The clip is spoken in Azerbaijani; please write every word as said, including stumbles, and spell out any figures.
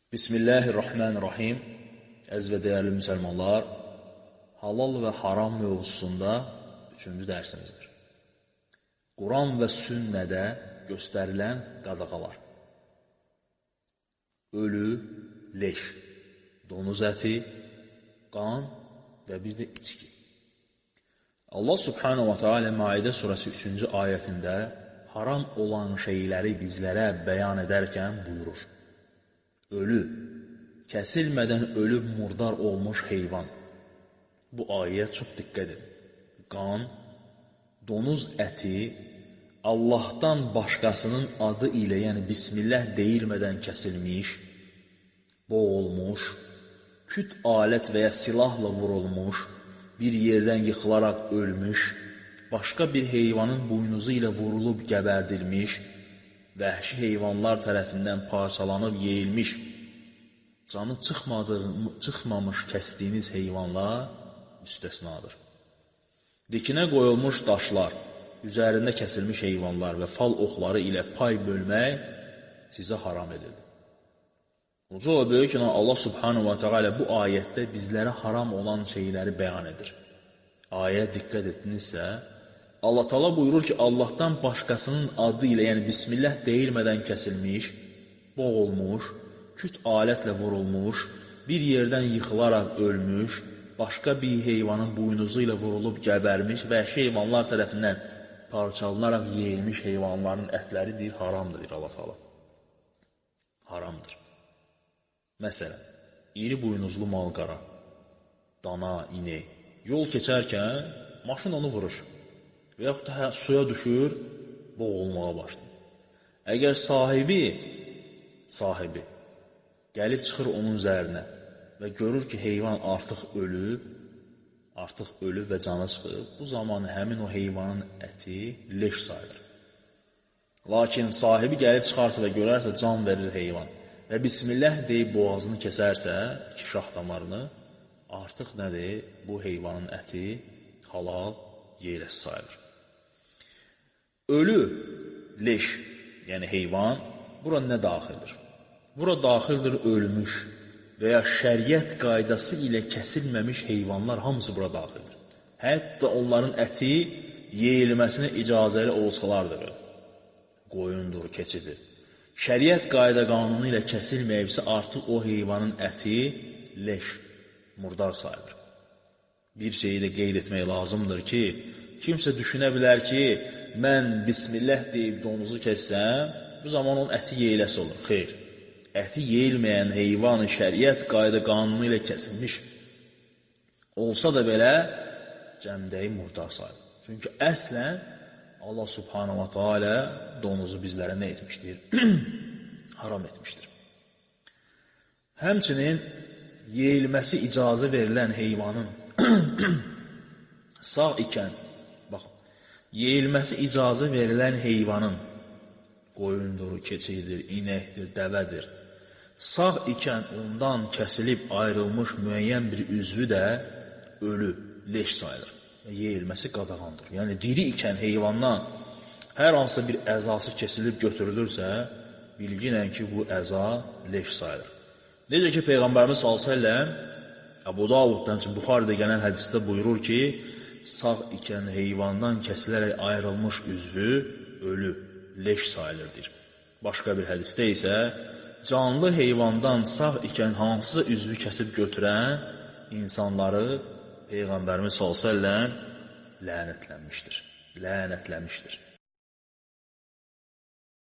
Bismillahirrahmanirrahim. Əziz və dəyərli müsəlmanlar, halal və haram mövzusunda üçüncü dərsimizdir. Quran və sünnədə göstərilən qadağalar. Ölü, leş, donuz əti, qan və bir də içki. Allah subhanahu wa ta'ala Maidə surəsi üçüncü ayətində haram olan şeyləri bizlərə bəyan edərkən buyurur. Ölü, kəsilmədən ölüb murdar olmuş heyvan. Bu ayəyə çox diqqət edin. Qan, donuz əti, Allahdan başqasının adı ilə, yəni Bismillah deyilmədən kəsilmiş, boğulmuş, küt alət və ya silahla vurulmuş, bir yerdən yıxılaraq ölmüş, başqa bir heyvanın buynuzu ilə vurulub gəbərdilmiş, vəhşi heyvanlar tərəfindən parçalanıb yeyilmiş, canı çıxmamış kəsdiyiniz heyvanlar müstəsnadır. Dikinə qoyulmuş daşlar, üzərində kəsilmiş heyvanlar və fal oxları ilə pay bölmək sizə haram edildi. Uca və böyük olan Allah subhanahu wa ta'ala bu ayətdə bizlərə haram olan şeyləri bəyan edir. Ayə diqqət etdinizsə, Allah Taala buyurur ki, Allahdan başqasının adı ilə, yəni Bismillah deyilmədən kəsilmiş, boğulmuş, küt alətlə vurulmuş, bir yerdən yıxılaraq ölmüş, başqa bir heyvanın buynuzu ilə vurulub gəbərmiş və heyvanlar tərəfindən parçalanaraq yeyilmiş heyvanların ətləri deyir, haramdır, deyir Allah Taala. Haramdır. Məsələn, iri buynuzlu malqara, dana, inek, yol keçərkən maşın onu vurur. Və yaxud da suya düşür, boğulmağa başlayır. Əgər sahibi, sahibi gəlib çıxır onun üzərinə və görür ki, heyvan artıq ölüb, artıq ölüb və canı çıxıb, bu zaman həmin o heyvanın əti leş sayılır. Lakin sahibi gəlib çıxarsa və görərsə can verir heyvan və Bismillah deyib boğazını kəsərsə, iki şah damarını, artıq nədir? Bu heyvanın əti halal yeyiləsi sayılır. Ölü, leş, yəni heyvan, bura nə daxildir? Bura daxildir ölmüş və ya şəriət qaydası ilə kəsilməmiş heyvanlar hamısı bura daxildir. Hətta onların əti yeyilməsinə icazəli olsalardır. Qoyundur, keçidir. Şəriət qayda qanunu ilə kəsilməyibsə artıq o heyvanın əti leş, murdar sayılır. Bir şeyi də qeyd etmək lazımdır ki, kimsə düşünə bilər ki, mən Bismillah deyib donuzu kəssəm, bu zaman onun əti yeyiləsi olur. Xeyr, əti yeyilməyən heyvanı şəriət qayda qanunu ilə kəsilmiş olsa da belə cəmdəyi murdar sayılır. Çünki əslən Allah subhanahu wa ta'ala donuzu bizlərə nə etmişdir? Haram etmişdir. Həmçinin yeyilməsi icazə verilən heyvanın sağ ikən, baxın, yeyilməsi icazə verilən heyvanın qoyundur, keçidir, inəkdir, dəvədir. Sağ ikən ondan kəsilib ayrılmış müəyyən bir üzvü də ölü, leş sayılır. Yeyilməsi qadağandır. Yəni, diri ikən heyvandan hər hansı bir əzası kesilib götürülürsə, bilginən ki, bu əza leş sayılır. Necə ki, Peyğəmbərimiz sallallahu əleyhi və səlləm Əbu Davuddan üçün Buxaridə gələn hədisdə buyurur ki, sağ ikən heyvandan kəsilərək ayrılmış üzvü ölü, leş sayılırdır. Başqa bir hədisdə isə canlı heyvandan sağ ikən hansısa üzvü kəsib götürən insanları Peyğəmbərimiz sallallahu əleyhi və səlləm lənətlənmişdir. Lənətlənmişdir.